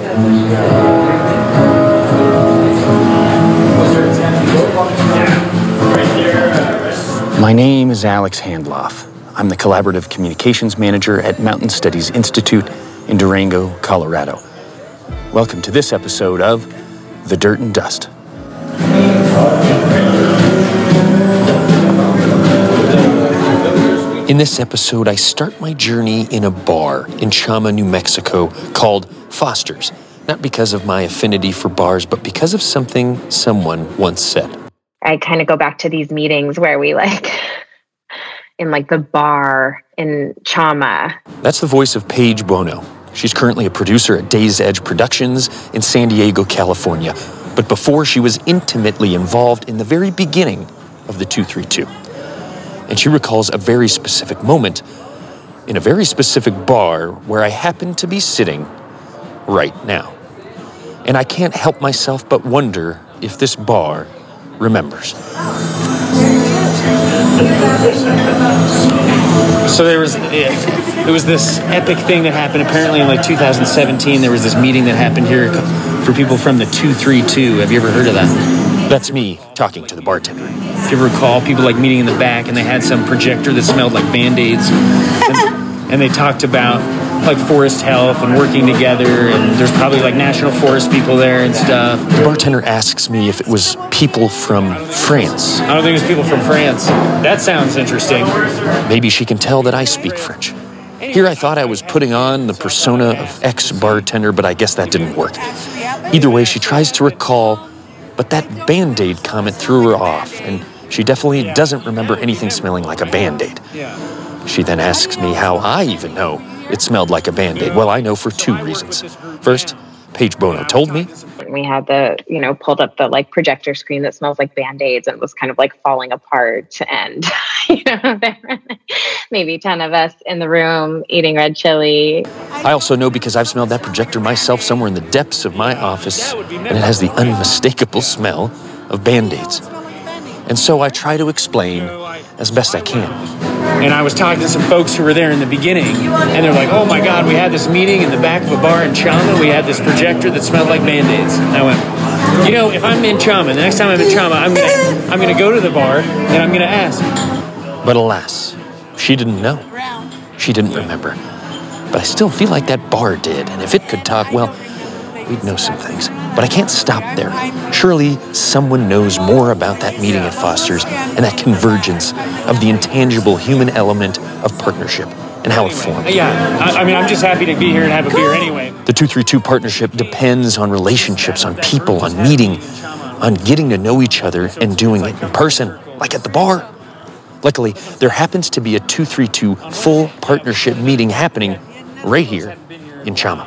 My name is Alex Handloff. I'm the Collaborative Communications Manager at Mountain Studies Institute in Durango, Colorado. Welcome to this episode of The Dirt and Dust. In this episode, I start my journey in a bar in Chama, New Mexico called Foster's. Not because of my affinity for bars, but because of something someone once said. I kind of go back to these meetings where we in the bar in Chama. That's the voice of Paige Bono. She's currently a producer at Days Edge Productions in San Diego, California. But before, she was intimately involved in the very beginning of the 232. And she recalls a very specific moment in a very specific bar where I happen to be sitting right now. And I can't help myself but wonder if this bar remembers. So there was this epic thing that happened apparently in 2017. There was this meeting that happened here for people from the 232. Have you ever heard of that? That's me talking to the bartender. If you recall, people meeting in the back, and they had some projector that smelled like Band-Aids, and they talked about forest health and working together, and there's probably national forest people there and stuff. The bartender asks me if it was people from France. I don't think it was people from France. That sounds interesting. Maybe she can tell that I speak French. Here I thought I was putting on the persona of ex-bartender, but I guess that didn't work. Either way, she tries to recall, but that Band-Aid comment threw her off, and she definitely doesn't remember anything smelling like a Band-Aid. She then asks me how I even know it smelled like a Band-Aid. Well, I know for two reasons. First, Paige Bono told me. We had pulled up the projector screen that smells like Band-Aids, and it was kind of falling apart. And, there were maybe 10 of us in the room eating red chili. I also know because I've smelled that projector myself somewhere in the depths of my office, and it has the unmistakable smell of Band-Aids. And so I try to explain as best I can. And I was talking to some folks who were there in the beginning, and they're like, oh my God, we had this meeting in the back of a bar in Chama. We had this projector that smelled like Band-Aids. And I went, if I'm in Chama, the next time I'm in Chama, I'm gonna go to the bar and I'm gonna ask. But alas, she didn't know. She didn't remember. But I still feel like that bar did, and if it could talk, well, we'd know some things. But I can't stop there. Surely someone knows more about that meeting at Foster's and that convergence of the intangible human element of partnership and how it formed. Yeah, I'm just happy to be here and have a beer anyway. The 232 partnership depends on relationships, on people, on meeting, on getting to know each other and doing it in person, like at the bar. Luckily, there happens to be a 232 full partnership meeting happening right here in Chama.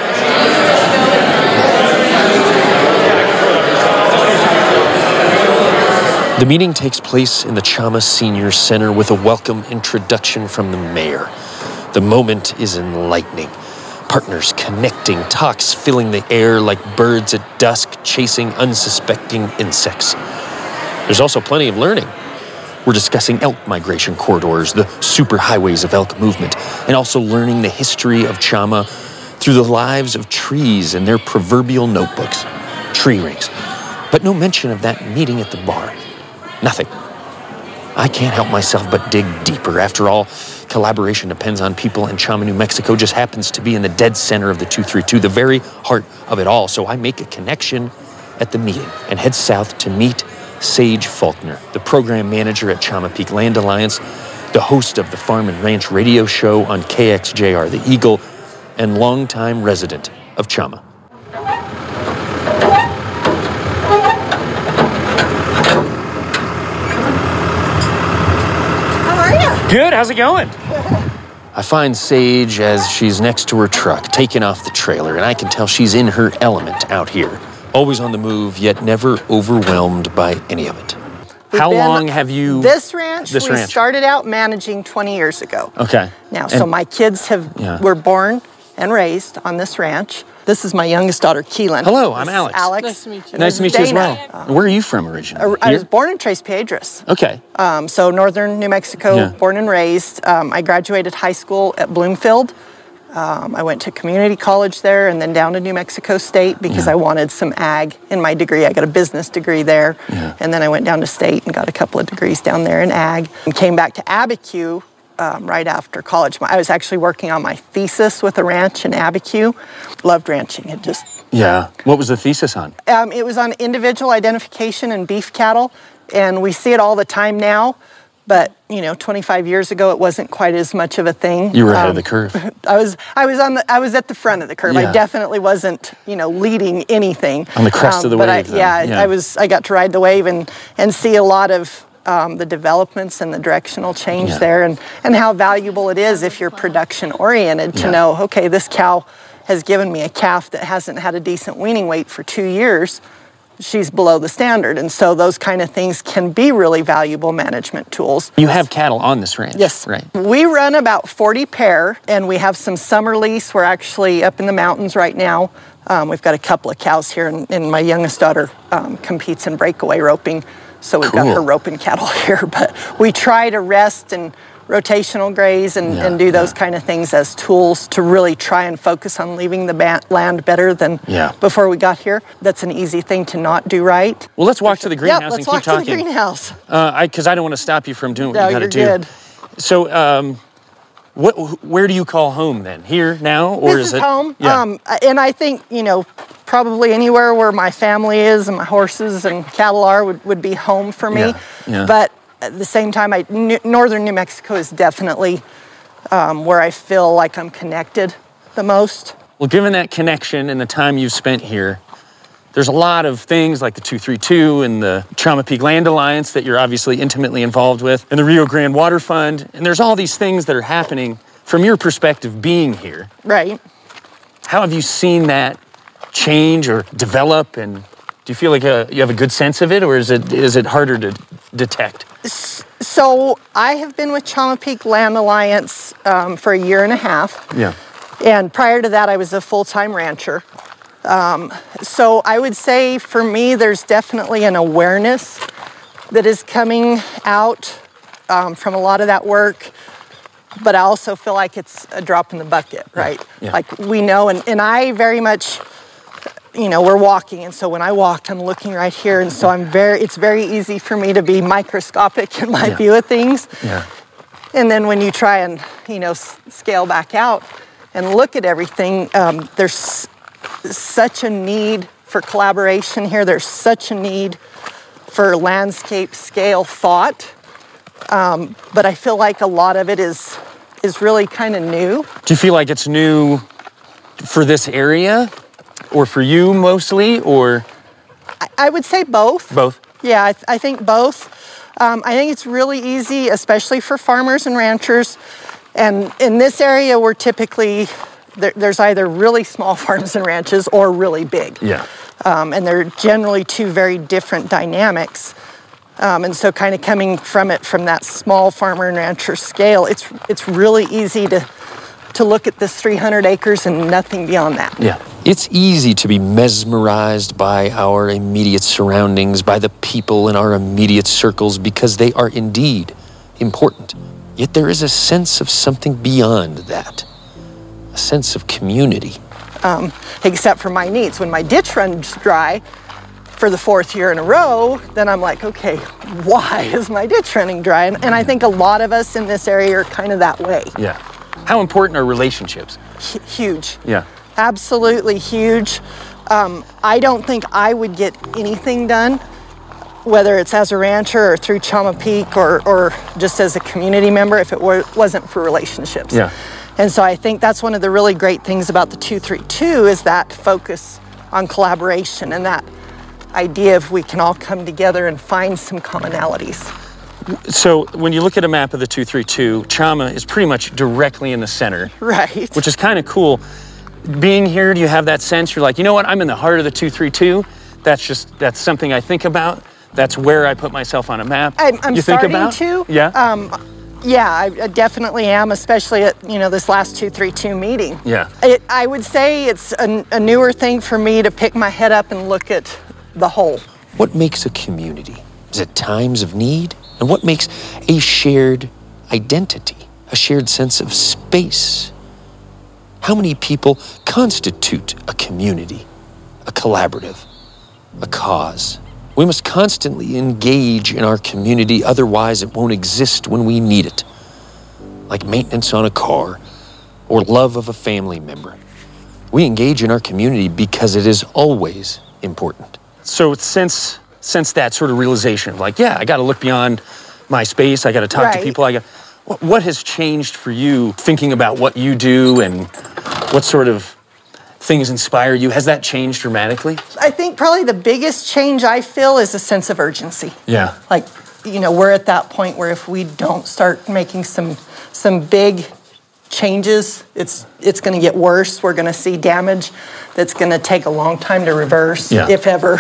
The meeting takes place in the Chama Senior Center with a welcome introduction from the mayor. The moment is enlightening. Partners connecting, talks filling the air like birds at dusk chasing unsuspecting insects. There's also plenty of learning. We're discussing elk migration corridors, the superhighways of elk movement, and also learning the history of Chama through the lives of trees and their proverbial notebooks, tree rings. But no mention of that meeting at the bar. Nothing. I can't help myself but dig deeper. After all, collaboration depends on people, and Chama, New Mexico just happens to be in the dead center of the 232, the very heart of it all. So I make a connection at the meeting and head south to meet Sage Faulkner, the program manager at Chama Peak Land Alliance, the host of the Farm and Ranch radio show on KXJR, The Eagle, and longtime resident of Chama. Good, how's it going? I find Sage as she's next to her truck, taking off the trailer, and I can tell she's in her element out here. Always on the move, yet never overwhelmed by any of it. How long have you... This ranch, started out managing 20 years ago. Okay. Now, so my kids were born and raised on this ranch. This is my youngest daughter, Keelan. Hello, I'm Alex. Nice to meet you. Nice to meet you as well. Where are you from originally? I was born in Tres Piedras. Okay. So northern New Mexico, born and raised. I graduated high school at Bloomfield I went to community college there and then down to New Mexico State because I wanted some ag in my degree. I got a business degree there. And then I went down to state and got a couple of degrees down there in ag. And came back to Abiquiu right after college. I was actually working on my thesis with a ranch in Abiquiu. Loved ranching. It just... Yeah. What was the thesis on? It was on individual identification in beef cattle. And we see it all the time now. But, 25 years ago, it wasn't quite as much of a thing. You were ahead of the curve. I was at the front of the curve. I definitely wasn't, leading anything. On the crest of the wave. I got to ride the wave and see a lot of the developments and the directional change there and how valuable it is if you're production oriented to know, okay, this cow has given me a calf that hasn't had a decent weaning weight for 2 years. She's below the standard. And so those kind of things can be really valuable management tools. You have cattle on this ranch? Yes. Right. We run about 40 pair, and we have some summer lease. We're actually up in the mountains right now. We've got a couple of cows here, and my youngest daughter competes in breakaway roping. So we've got her roping cattle here. But we try to rest and rotational graze and do those kind of things as tools to really try and focus on leaving the land better than before we got here. That's an easy thing to not do right. Well, let's walk to the greenhouse and keep talking. Let's walk to the greenhouse. Because I don't want to stop you from doing what you got to do. Good. So, where do you call home then? Here now, or this is it home? Yeah. And I think probably anywhere where my family is and my horses and cattle are would be home for me. Yeah. But at the same time, northern New Mexico is definitely where I feel like I'm connected the most. Well, given that connection and the time you've spent here, there's a lot of things like the 232 and the Chama Peak Land Alliance that you're obviously intimately involved with, and the Rio Grande Water Fund, and there's all these things that are happening from your perspective being here. Right. How have you seen that change or develop, and do you feel like you have a good sense of it, or is it harder to detect? So I have been with Chama Peak Land Alliance for 1.5 years. Yeah. And prior to that, I was a full-time rancher. So I would say for me, there's definitely an awareness that is coming out from a lot of that work. But I also feel like it's a drop in the bucket, right? Yeah. Like we know, and I very much, we're walking, and so when I walk, I'm looking right here, and so it's very easy for me to be microscopic in my view of things. Yeah. And then when you try and, scale back out and look at everything, there's such a need for collaboration here. There's such a need for landscape scale thought. But I feel like a lot of it is really kind of new. Do you feel like it's new for this area? Or for you mostly, or? I would say both. Both? Yeah, I think both. I think it's really easy, especially for farmers and ranchers. And in this area, we're typically, there's either really small farms and ranches or really big. Yeah. And they're generally two very different dynamics. And so kind of coming from that small farmer and rancher scale, it's really easy to look at this 300 acres and nothing beyond that. Yeah. It's easy to be mesmerized by our immediate surroundings, by the people in our immediate circles, because they are indeed important. Yet there is a sense of something beyond that, a sense of community. Except for my needs. When my ditch runs dry for the 4th year in a row, then I'm like, okay, why is my ditch running dry? And I think a lot of us in this area are kind of that way. Yeah. How important are relationships? Huge. Yeah. Absolutely huge. I don't think I would get anything done, whether it's as a rancher or through Chama Peak or just as a community member, if it wasn't for relationships. Yeah. And so I think that's one of the really great things about the 232 is that focus on collaboration and that idea of we can all come together and find some commonalities. So when you look at a map of the 232, Chama is pretty much directly in the center. Right. Which is kind of cool. Being here, do you have that sense? You're like, you know what? I'm in the heart of the 232. That's something I think about. That's where I put myself on a map. I'm you starting think about? to. Yeah. Yeah, I definitely am, especially at this last 232 meeting. Yeah. I would say it's a newer thing for me to pick my head up and look at the whole. What makes a community? Is it times of need? And what makes a shared identity, a shared sense of space? How many people constitute a community, a collaborative, a cause? We must constantly engage in our community, otherwise it won't exist when we need it. Like maintenance on a car or love of a family member. We engage in our community because it is always important. So since that sort of realization of like, yeah, I got to look beyond my space, I got to talk to people, what has changed for you thinking about what you do and what sort of things inspire you? Has that changed dramatically? I think probably the biggest change I feel is a sense of urgency. Yeah. Like, we're at that point where if we don't start making some big changes, it's going to get worse. We're going to see damage that's going to take a long time to reverse, if ever.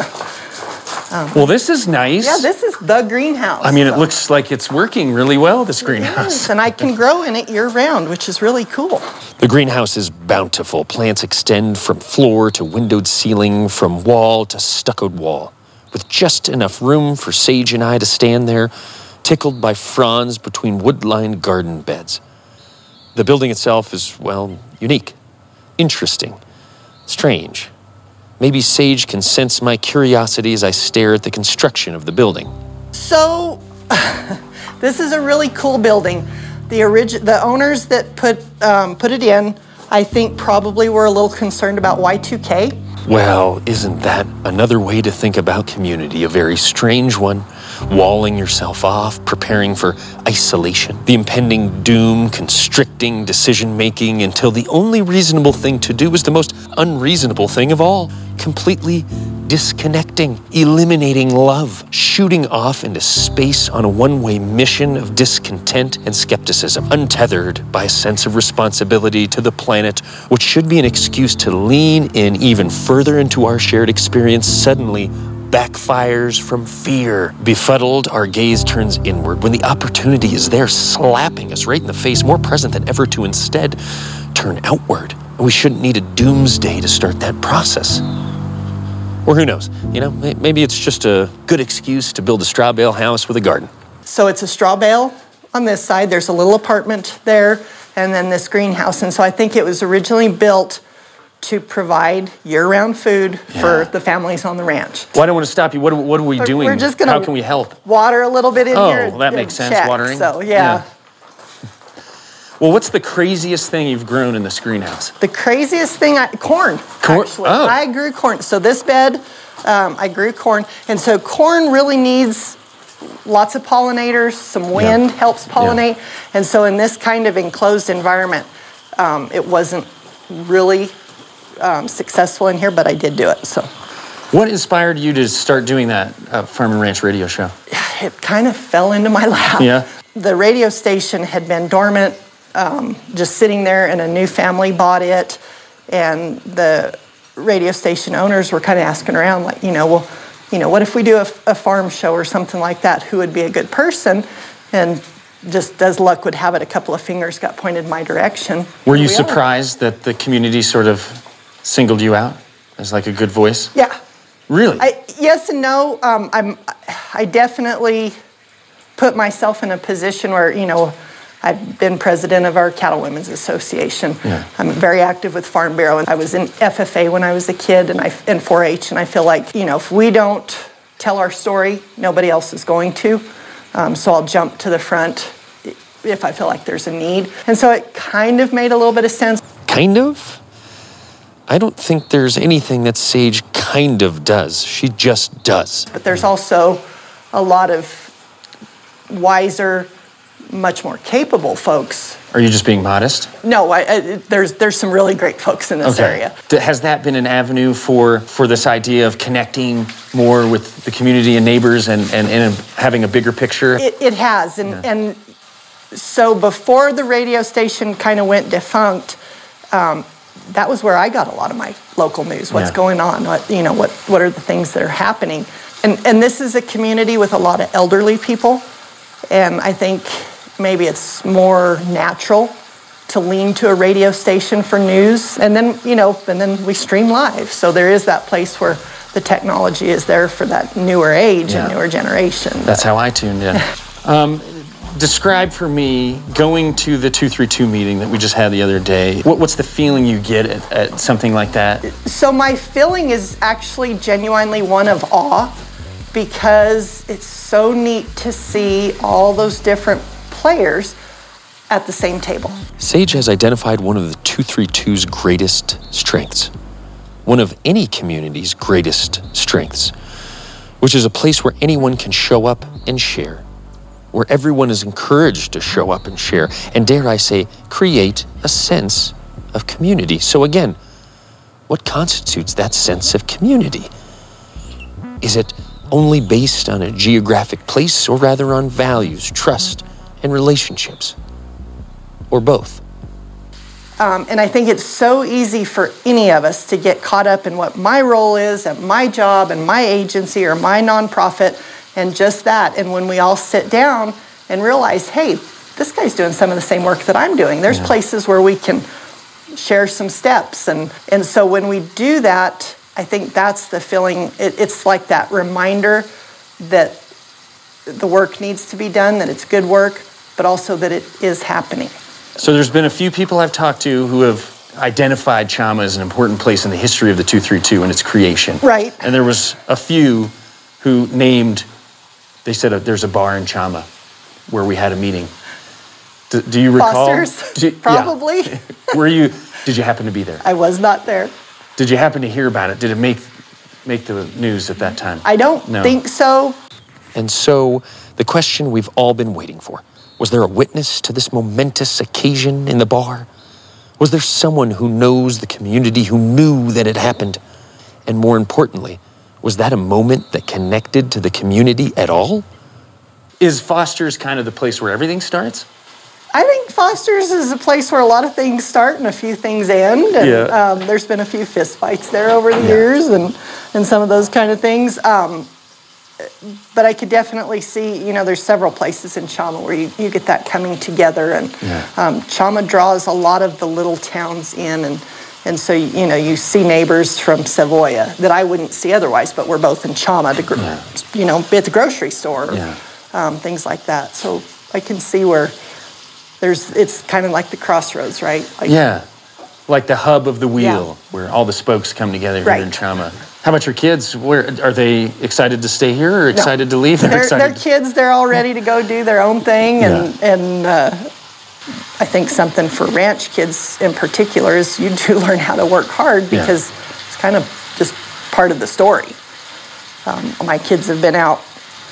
Well, this is nice. Yeah, this is the greenhouse. I mean, it looks like it's working really well, this greenhouse. Yes, and I can grow in it year-round, which is really cool. The greenhouse is bountiful. Plants extend from floor to windowed ceiling, from wall to stuccoed wall, with just enough room for Sage and I to stand there, tickled by fronds between wood-lined garden beds. The building itself is, well, unique, interesting, strange. Maybe Sage can sense my curiosity as I stare at the construction of the building. So, this is a really cool building. The owners that put it in, I think probably were a little concerned about Y2K. Well, isn't that another way to think about community? A very strange one. Walling yourself off, preparing for isolation, the impending doom, constricting decision-making until the only reasonable thing to do is the most unreasonable thing of all. Completely disconnecting, eliminating love, shooting off into space on a one-way mission of discontent and skepticism, untethered by a sense of responsibility to the planet, which should be an excuse to lean in even further into our shared experience, suddenly backfires from fear. Befuddled, our gaze turns inward when the opportunity is there, slapping us right in the face, more present than ever, to instead turn outward. And we shouldn't need a doomsday to start that process. Or who knows? Maybe it's just a good excuse to build a straw bale house with a garden. So it's a straw bale on this side. There's a little apartment there, and then this greenhouse. And so I think it was originally built to provide year-round food for the families on the ranch. Well, I don't want to stop you. What are we doing? We're just going to How can we help? Water a little bit in here. Oh, that makes sense, check. watering. So, yeah. Well, what's the craziest thing you've grown in this greenhouse? The craziest thing, corn, actually. Oh. I grew corn. So this bed, I grew corn. And so corn really needs lots of pollinators. Some wind helps pollinate. And so in this kind of enclosed environment, it wasn't really successful in here, but I did do it. So, what inspired you to start doing that Farm and Ranch radio show? It kind of fell into my lap. Yeah. The radio station had been dormant, just sitting there, and a new family bought it, and the radio station owners were kind of asking around, like, what if we do a farm show or something like that? Who would be a good person? And just as luck would have it, a couple of fingers got pointed my direction. Were you surprised that the community sort of singled you out as like a good voice? Yeah. Really? Yes and no. I definitely put myself in a position where, I've been president of our Cattle Women's Association. Yeah. I'm very active with Farm Bureau, and I was in FFA when I was a kid, and in 4-H, and I feel like, if we don't tell our story, nobody else is going to. So I'll jump to the front if I feel like there's a need. And so it kind of made a little bit of sense. Kind of? I don't think there's anything that Sage kind of does. She just does. But there's also a lot of wiser, much more capable folks. Are you just being modest? No, there's some really great folks in this area. Has that been an avenue for this idea of connecting more with the community and neighbors and having a bigger picture? It has. And so before the radio station kind of went defunct, that was where I got a lot of my local news. What's going on? What are the things that are happening? And this is a community with a lot of elderly people, and I think maybe it's more natural to lean to a radio station for news, and then we stream live. So there is that place where the technology is there for that newer age and newer generation. That's how I tuned in. Describe for me going to the 232 meeting that we just had the other day. What's the feeling you get at something like that? So my feeling is actually genuinely one of awe, because it's so neat to see all those different players at the same table. Sage has identified one of the 232's greatest strengths, one of any community's greatest strengths, which is a place where anyone can show up and share, where everyone is encouraged to show up and share, and dare I say, create a sense of community. So again, what constitutes that sense of community? Is it only based on a geographic place, or rather on values, trust, and relationships? Or both? And I think it's so easy for any of us to get caught up in what my role is at my job and my agency or my nonprofit and just that. And when we all sit down and realize, hey, this guy's doing some of the same work that I'm doing. There's places where we can share some steps. And so when we do that, I think that's the feeling. It's like that reminder that the work needs to be done, that it's good work, but also that it is happening. So there's been a few people I've talked to who have identified Chama as an important place in the history of the 232 and its creation. Right. And there was a few who they said there's a bar in Chama where we had a meeting. Do you recall? Foster's? Probably. Yeah. Did you happen to be there? I was not there. Did you happen to hear about it? Did it make the news at that time? I don't think so. And so the question we've all been waiting for: was there a witness to this momentous occasion in the bar? Was there someone who knows the community who knew that it happened? And more importantly, was that a moment that connected to the community at all? Is Foster's kind of the place where everything starts? I think Foster's is a place where a lot of things start and a few things end. And there's been a few fist fights there over the years and some of those kind of things. But I could definitely see, there's several places in Chama where you get that coming together. And Chama draws a lot of the little towns in. And so, you see neighbors from Savoya that I wouldn't see otherwise, but we're both in Chama to, be at the grocery store, things like that. So I can see where it's kind of like the crossroads, right? Like the hub of the wheel where all the spokes come together here in Chama. How about your kids? Where are they excited to stay here or excited to leave? They're kids. They're all ready to go do their own thing. And I think something for ranch kids in particular is you do learn how to work hard because it's kind of just part of the story. My kids have been out,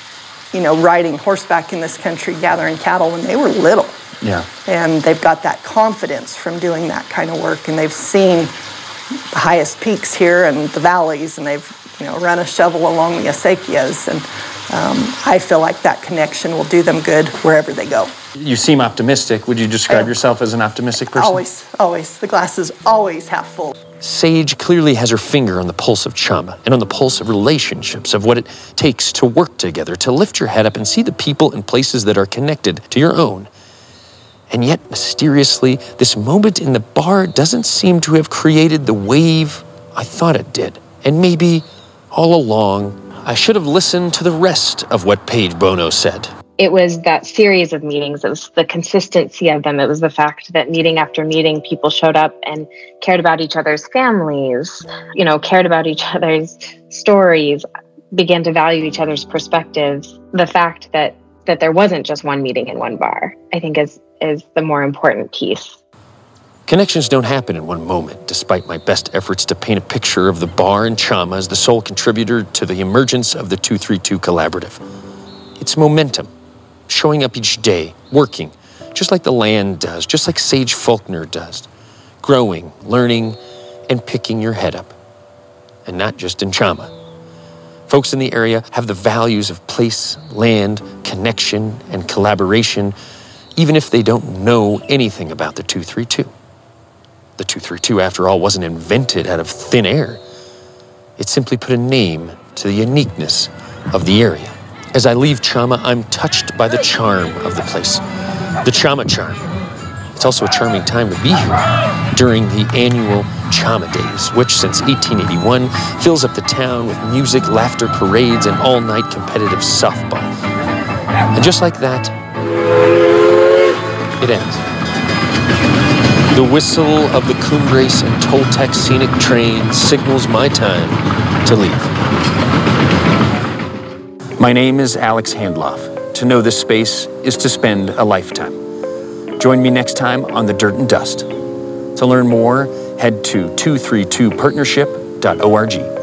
riding horseback in this country, gathering cattle when they were little. Yeah. And they've got that confidence from doing that kind of work, and they've seen the highest peaks here and the valleys, and they've run a shovel along the acequias, and I feel like that connection will do them good wherever they go. You seem optimistic. Would you describe yourself as an optimistic person? Always. The glass is always half full. Sage clearly has her finger on the pulse of Chama and on the pulse of relationships, of what it takes to work together, to lift your head up and see the people and places that are connected to your own. And yet, mysteriously, this moment in the bar doesn't seem to have created the wave I thought it did. And maybe, all along, I should have listened to the rest of what Paige Bono said. It was that series of meetings. It was the consistency of them. It was the fact that meeting after meeting, people showed up and cared about each other's families, cared about each other's stories, began to value each other's perspectives. The fact that there wasn't just one meeting in one bar, I think is the more important piece. Connections don't happen in one moment, despite my best efforts to paint a picture of the bar in Chama as the sole contributor to the emergence of the 232 Collaborative. It's momentum, showing up each day, working, just like the land does, just like Sage Faulkner does, growing, learning, and picking your head up. And not just in Chama. Folks in the area have the values of place, land, connection, and collaboration, even if they don't know anything about the 232. The 232, after all, wasn't invented out of thin air. It simply put a name to the uniqueness of the area. As I leave Chama, I'm touched by the charm of the place. The Chama charm. It's also a charming time to be here during the annual Chama Days, which since 1881 fills up the town with music, laughter, parades, and all-night competitive softball. And just like that, it ends. The whistle of the Cumbres and Toltec scenic train signals my time to leave. My name is Alex Handloff. To know this space is to spend a lifetime. Join me next time on The Dirt and Dust. To learn more, head to 232partnership.org.